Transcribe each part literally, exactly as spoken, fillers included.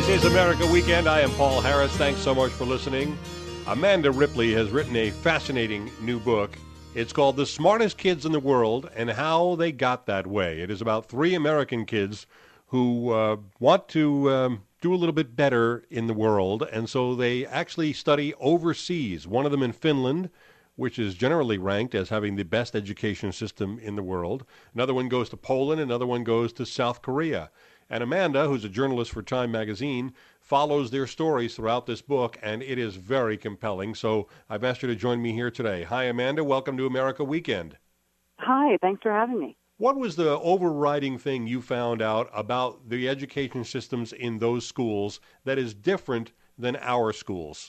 This is America Weekend. I am Paul Harris. Thanks so much for listening. Amanda Ripley has written a fascinating new book. It's called The Smartest Kids in the World and How They Got That Way. It is about three American kids who uh, want to um, do a little bit better in the world, and so they actually study overseas. One of them in Finland, which is generally ranked as having the best education system in the world. Another one goes to Poland. Another one goes to South Korea. And Amanda, who's a journalist for Time magazine, follows their stories throughout this book, and it is very compelling. So I've asked her to join me here today. Hi, Amanda. Welcome to America Weekend. Hi. Thanks for having me. What was the overriding thing you found out about the education systems in those schools that is different than our schools?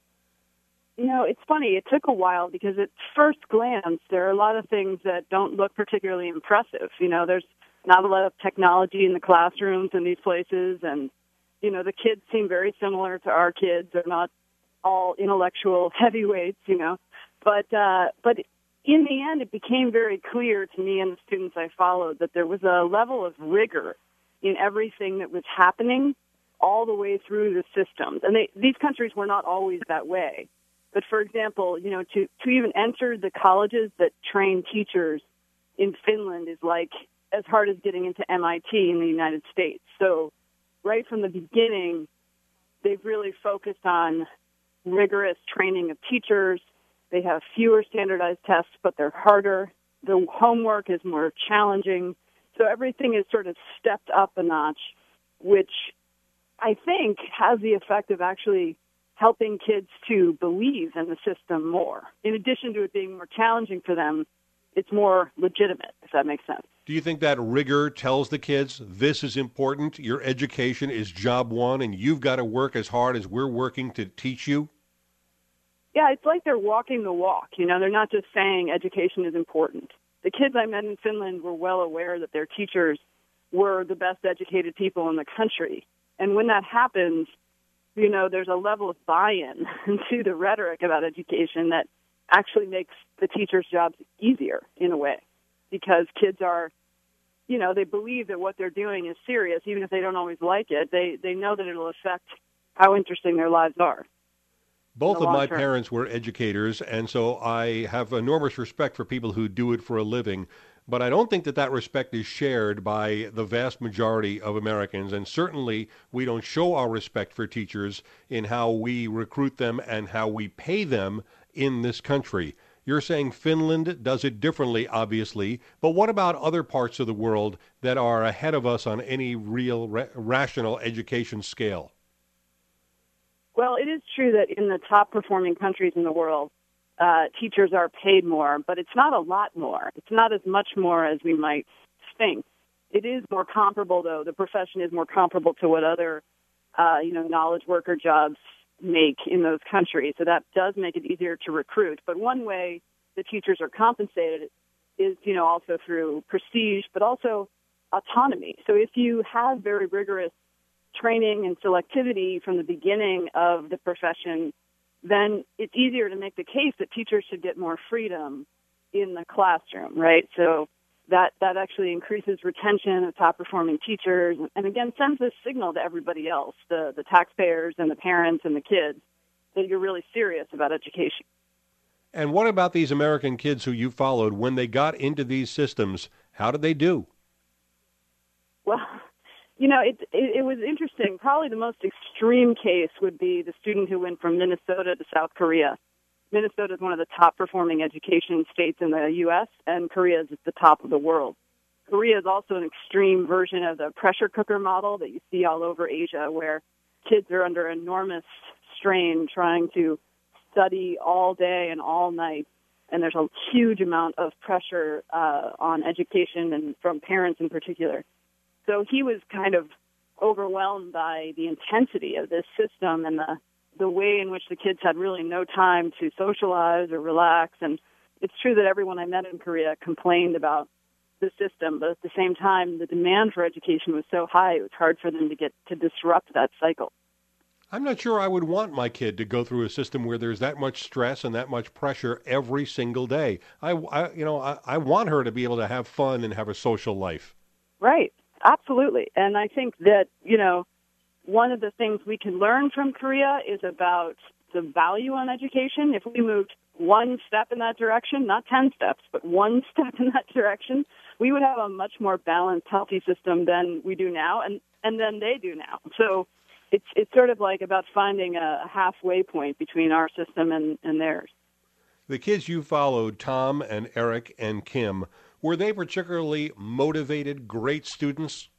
You know, it's funny. It took a while because at first glance, there are a lot of things that don't look particularly impressive. You know, there's not a lot of technology in the classrooms in these places, and, you know, the kids seem very similar to our kids. They're not all intellectual heavyweights, you know. But, uh, but in the end, it became very clear to me and the students I followed that there was a level of rigor in everything that was happening all the way through the systems. And they, these countries were not always that way. But, for example, you know, to, to even enter the colleges that train teachers in Finland is like as hard as getting into M I T in the United States. So right from the beginning, they've really focused on rigorous training of teachers. They have fewer standardized tests, but they're harder. The homework is more challenging. So everything is sort of stepped up a notch, which I think has the effect of actually helping kids to believe in the system more. In addition to it being more challenging for them, it's more legitimate, if that makes sense. Do you think that rigor tells the kids this is important, your education is job one, and you've got to work as hard as we're working to teach you? Yeah, it's like they're walking the walk. You know, they're not just saying education is important. The kids I met in Finland were well aware that their teachers were the best educated people in the country. And when that happens, you know, there's a level of buy-in to the rhetoric about education that actually makes the teachers' jobs easier in a way, because kids are, you know, they believe that what they're doing is serious, even if they don't always like it. They they know that it'll affect how interesting their lives are. Both of my term. parents were educators, and so I have enormous respect for people who do it for a living. But I don't think that that respect is shared by the vast majority of Americans, and certainly we don't show our respect for teachers in how we recruit them and how we pay them in this country. You're saying Finland does it differently, obviously, but what about other parts of the world that are ahead of us on any real ra- rational education scale? Well, it is true that in the top-performing countries in the world, uh, teachers are paid more, but it's not a lot more. It's not as much more as we might think. It is more comparable, though. The profession is more comparable to what other, uh, you know, knowledge worker jobs make in those countries. So that does make it easier to recruit. But one way the teachers are compensated is, you know, also through prestige, but also autonomy. So if you have very rigorous training and selectivity from the beginning of the profession, then it's easier to make the case that teachers should get more freedom in the classroom, right? So that, that actually increases retention of top-performing teachers, and again, sends this signal to everybody else, the, the taxpayers and the parents and the kids, that you're really serious about education. And what about these American kids who you followed? When they got into these systems, how did they do? Well, you know, it, it, it was interesting. Probably the most extreme case would be the student who went from Minnesota to South Korea. Minnesota is one of the top-performing education states in the U S, and Korea is at the top of the world. Korea is also an extreme version of the pressure cooker model that you see all over Asia, where kids are under enormous strain trying to study all day and all night, and there's a huge amount of pressure uh, on education and from parents in particular. So he was kind of overwhelmed by the intensity of this system and the the way in which the kids had really no time to socialize or relax. And it's true that everyone I met in Korea complained about the system, but at the same time, the demand for education was so high, it was hard for them to get to disrupt that cycle. I'm not sure I would want my kid to go through a system where there's that much stress and that much pressure every single day. I, I you know, I, I want her to be able to have fun and have a social life. Right. Absolutely. And I think that, you know, one of the things we can learn from Korea is about the value on education. If we moved one step in that direction, not ten steps, but one step in that direction, we would have a much more balanced, healthy system than we do now, and, and than they do now. So it's it's sort of like about finding a halfway point between our system and, and theirs. The kids you followed, Tom and Eric and Kim, were they particularly motivated, great students?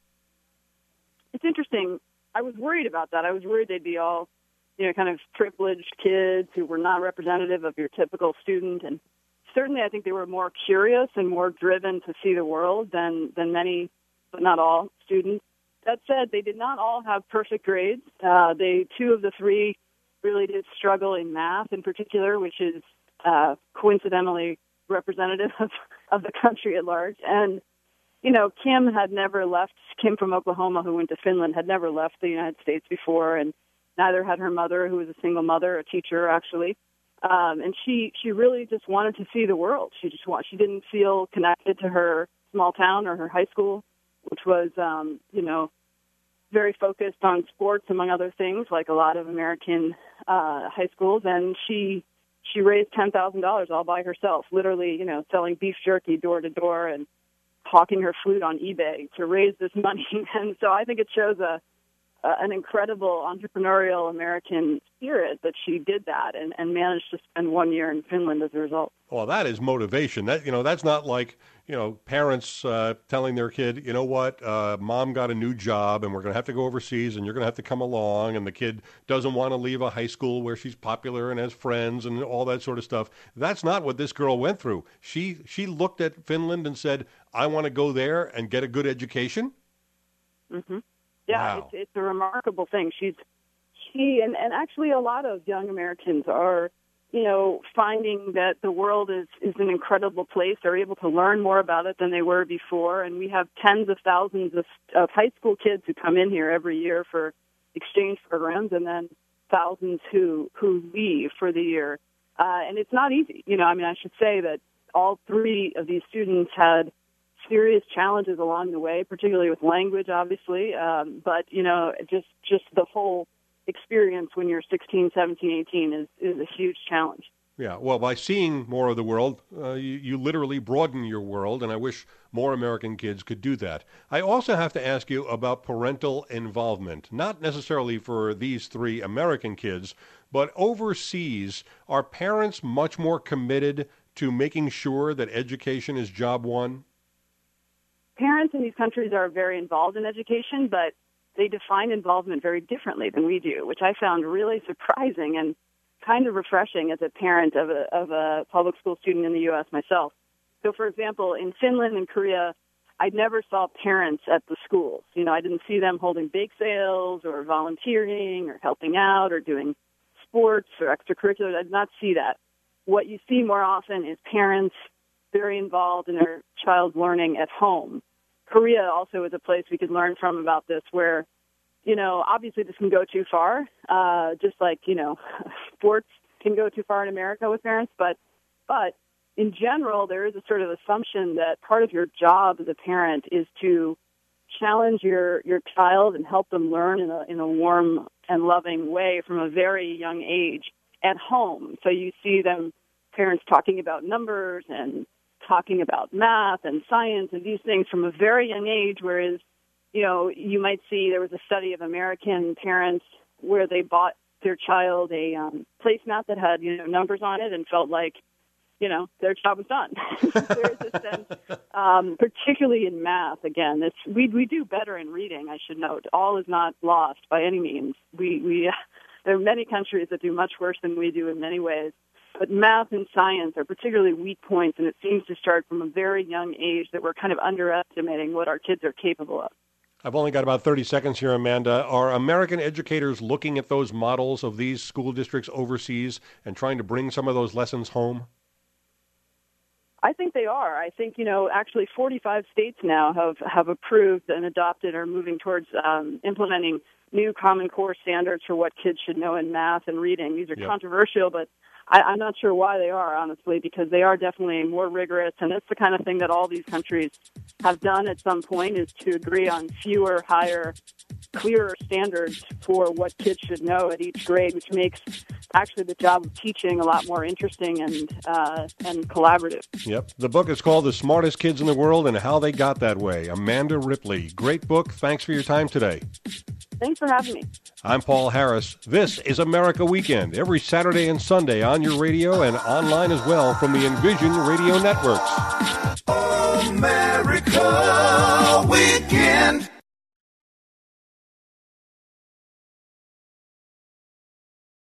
It's interesting. I was worried about that. I was worried they'd be all, you know, kind of privileged kids who were not representative of your typical student. And certainly I think they were more curious and more driven to see the world than, than many, but not all, students. That said, they did not all have perfect grades. Uh, they two of the three really did struggle in math in particular, which is uh, coincidentally representative of, of the country at large. And you know, Kim had never left, Kim from Oklahoma, who went to Finland, had never left the United States before, and neither had her mother, who was a single mother, a teacher, actually. Um, and she, she really just wanted to see the world. She just want, she didn't feel connected to her small town or her high school, which was, um, you know, very focused on sports, among other things, like a lot of American uh, high schools. And she she raised ten thousand dollars all by herself, literally, you know, selling beef jerky door to door and hawking her flute on eBay to raise this money. And so I think it shows a, a an incredible entrepreneurial American spirit that she did that and, and managed to spend one year in Finland as a result. Well, that is motivation. That, you know, that's not like, you know, parents uh, telling their kid, you know what, uh, mom got a new job and we're going to have to go overseas and you're going to have to come along, and the kid doesn't want to leave a high school where she's popular and has friends and all that sort of stuff. That's not what this girl went through. She she looked at Finland and said, I want to go there and get a good education. Mm-hmm. Yeah, wow. it's, it's a remarkable thing. She's she and, and actually a lot of young Americans are, you know, finding that the world is, is an incredible place. They're able to learn more about it than they were before. And we have tens of thousands of, of high school kids who come in here every year for exchange programs, and then thousands who, who leave for the year. Uh, and it's not easy. You know, I mean, I should say that all three of these students had serious challenges along the way, particularly with language, obviously. Um, but, you know, just, just the whole experience when you're sixteen, seventeen, eighteen is, is a huge challenge. Yeah, well, by seeing more of the world, uh, you, you literally broaden your world, and I wish more American kids could do that. I also have to ask you about parental involvement, not necessarily for these three American kids, but overseas. Are parents much more committed to making sure that education is job one? Parents in these countries are very involved in education, but they define involvement very differently than we do, which I found really surprising and kind of refreshing as a parent of a, of a public school student in the U S myself. So, for example, in Finland and Korea, I never saw parents at the schools. You know, I didn't see them holding bake sales or volunteering or helping out or doing sports or extracurriculars. I did not see that. What you see more often is parents very involved in their child's learning at home. Korea also is a place we could learn from about this, where, you know, obviously this can go too far, uh, just like, you know, sports can go too far in America with parents. But, but in general, there is a sort of assumption that part of your job as a parent is to challenge your, your child and help them learn in a, in a warm and loving way from a very young age at home. So you see them, parents talking about numbers and talking about math and science and these things from a very young age, whereas, you know, you might see there was a study of American parents where they bought their child a um, placemat that had, you know, numbers on it and felt like, you know, their job was done. There is a sense, um, particularly in math, again, it's, we we do better in reading, I should note. All is not lost by any means. We, we uh, there are many countries that do much worse than we do in many ways. But math and science are particularly weak points, and it seems to start from a very young age that we're kind of underestimating what our kids are capable of. I've only got about thirty seconds here, Amanda. Are American educators looking at those models of these school districts overseas and trying to bring some of those lessons home? I think they are. I think, you know, actually forty-five states now have, have approved and adopted or moving towards um, implementing new Common Core standards for what kids should know in math and reading. These are yep. controversial, but I, I'm not sure why they are, honestly, because they are definitely more rigorous, and it's the kind of thing that all these countries have done at some point, is to agree on fewer, higher, clearer standards for what kids should know at each grade, which makes actually the job of teaching a lot more interesting and uh, and collaborative. Yep. The book is called The Smartest Kids in the World and How They Got That Way. Amanda Ripley. Great book. Thanks for your time today. Thanks for having me. I'm Paul Harris. This is America Weekend, every Saturday and Sunday on your radio and online as well from the Envision Radio Networks.